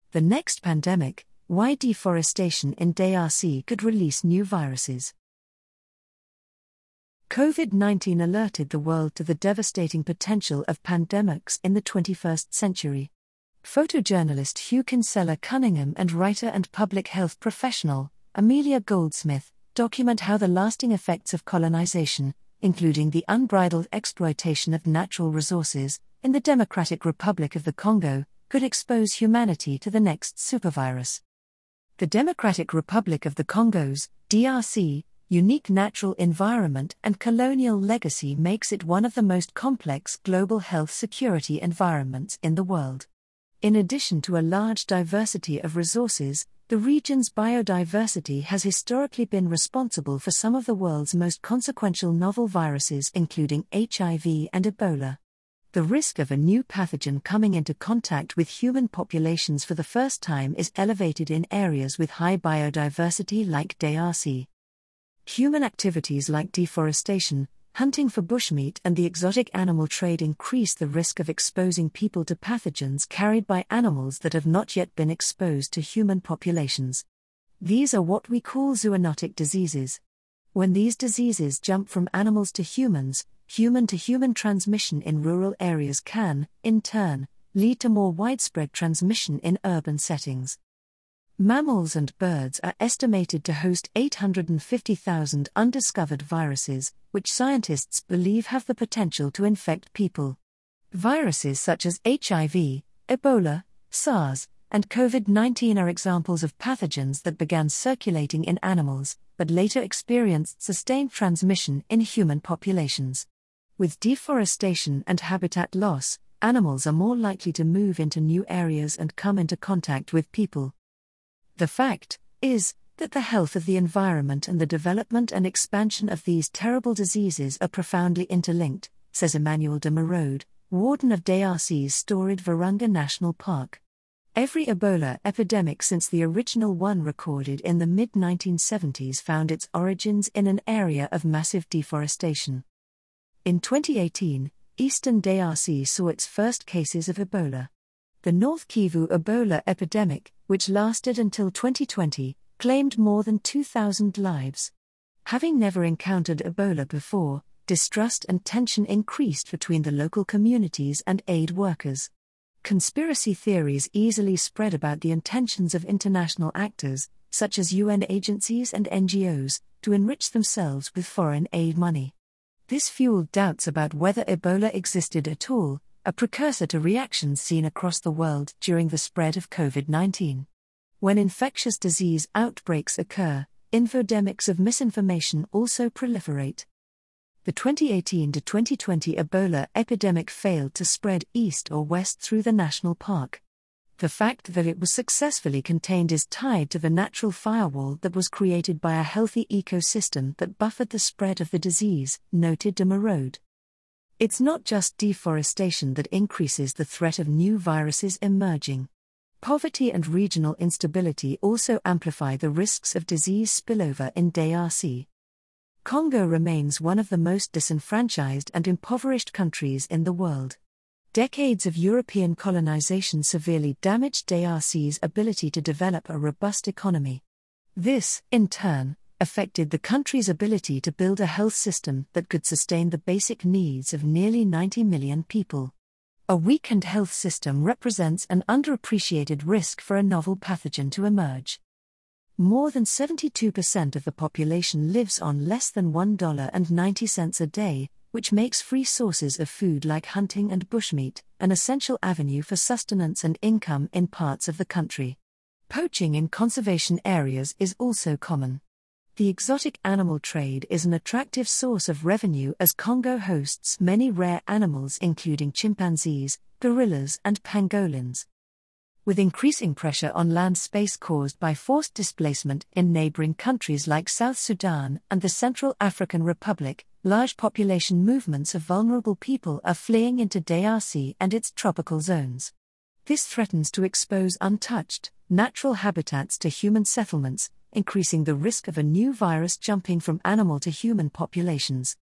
The next pandemic, why deforestation in DRC could release new viruses. COVID-19 alerted the world to the devastating potential of pandemics in the 21st century. Photojournalist Hugh Kinsella-Cunningham and writer and public health professional, Amelia Goldsmith, document how the lasting effects of colonization, including the unbridled exploitation of natural resources, in the Democratic Republic of the Congo, could expose humanity to the next supervirus. The Democratic Republic of the Congo's, DRC, unique natural environment and colonial legacy makes it one of the most complex global health security environments in the world. In addition to a large diversity of resources, the region's biodiversity has historically been responsible for some of the world's most consequential novel viruses, including HIV and Ebola. The risk of a new pathogen coming into contact with human populations for the first time is elevated in areas with high biodiversity like DRC. Human activities like deforestation, hunting for bushmeat, and the exotic animal trade increase the risk of exposing people to pathogens carried by animals that have not yet been exposed to human populations. These are what we call zoonotic diseases. When these diseases jump from animals to human-to-human transmission in rural areas can, in turn, lead to more widespread transmission in urban settings. Mammals and birds are estimated to host 850,000 undiscovered viruses, which scientists believe have the potential to infect people. Viruses such as HIV, Ebola, SARS, and COVID-19 are examples of pathogens that began circulating in animals, but later experienced sustained transmission in human populations. With deforestation and habitat loss, animals are more likely to move into new areas and come into contact with people. The fact is that the health of the environment and the development and expansion of these terrible diseases are profoundly interlinked, says Emmanuel de Merode, warden of DRC's storied Virunga National Park. Every Ebola epidemic since the original one recorded in the mid-1970s found its origins in an area of massive deforestation. In 2018, eastern DRC saw its first cases of Ebola. The North Kivu Ebola epidemic, which lasted until 2020, claimed more than 2,000 lives. Having never encountered Ebola before, distrust and tension increased between the local communities and aid workers. Conspiracy theories easily spread about the intentions of international actors, such as UN agencies and NGOs, to enrich themselves with foreign aid money. This fueled doubts about whether Ebola existed at all, a precursor to reactions seen across the world during the spread of COVID-19. When infectious disease outbreaks occur, infodemics of misinformation also proliferate. The 2018 to 2020 Ebola epidemic failed to spread east or west through the national park. The fact that it was successfully contained is tied to the natural firewall that was created by a healthy ecosystem that buffered the spread of the disease, noted de Merode. It's not just deforestation that increases the threat of new viruses emerging. Poverty and regional instability also amplify the risks of disease spillover in DRC. Congo remains one of the most disenfranchised and impoverished countries in the world. Decades of European colonization severely damaged DRC's ability to develop a robust economy. This, in turn, affected the country's ability to build a health system that could sustain the basic needs of nearly 90 million people. A weakened health system represents an underappreciated risk for a novel pathogen to emerge. More than 72% of the population lives on less than $1.90 a day, which makes free sources of food like hunting and bushmeat an essential avenue for sustenance and income in parts of the country. Poaching in conservation areas is also common. The exotic animal trade is an attractive source of revenue as Congo hosts many rare animals including chimpanzees, gorillas and pangolins. With increasing pressure on land space caused by forced displacement in neighboring countries like South Sudan and the Central African Republic, large population movements of vulnerable people are fleeing into DRC and its tropical zones. This threatens to expose untouched, natural habitats to human settlements, increasing the risk of a new virus jumping from animal to human populations.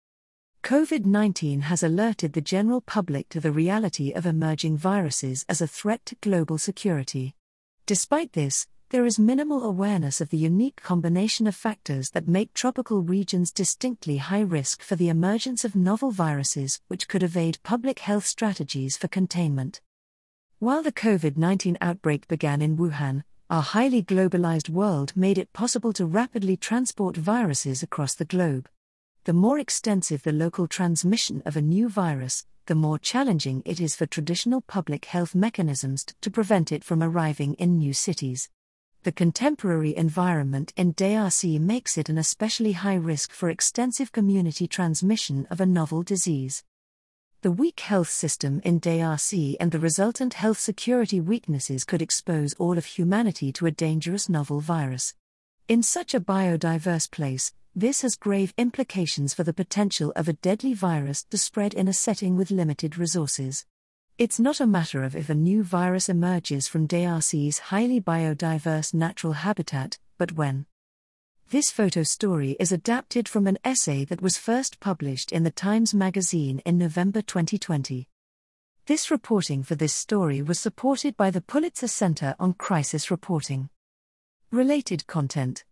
COVID-19 has alerted the general public to the reality of emerging viruses as a threat to global security. Despite this, there is minimal awareness of the unique combination of factors that make tropical regions distinctly high risk for the emergence of novel viruses which could evade public health strategies for containment. While the COVID-19 outbreak began in Wuhan, our highly globalized world made it possible to rapidly transport viruses across the globe. The more extensive the local transmission of a new virus, the more challenging it is for traditional public health mechanisms to prevent it from arriving in new cities. The contemporary environment in DRC makes it an especially high risk for extensive community transmission of a novel disease. The weak health system in DRC and the resultant health security weaknesses could expose all of humanity to a dangerous novel virus. In such a biodiverse place, this has grave implications for the potential of a deadly virus to spread in a setting with limited resources. It's not a matter of if a new virus emerges from DRC's highly biodiverse natural habitat, but when. This photo story is adapted from an essay that was first published in the Times magazine in November 2020. This reporting for this story was supported by the Pulitzer Center on Crisis Reporting. Related content.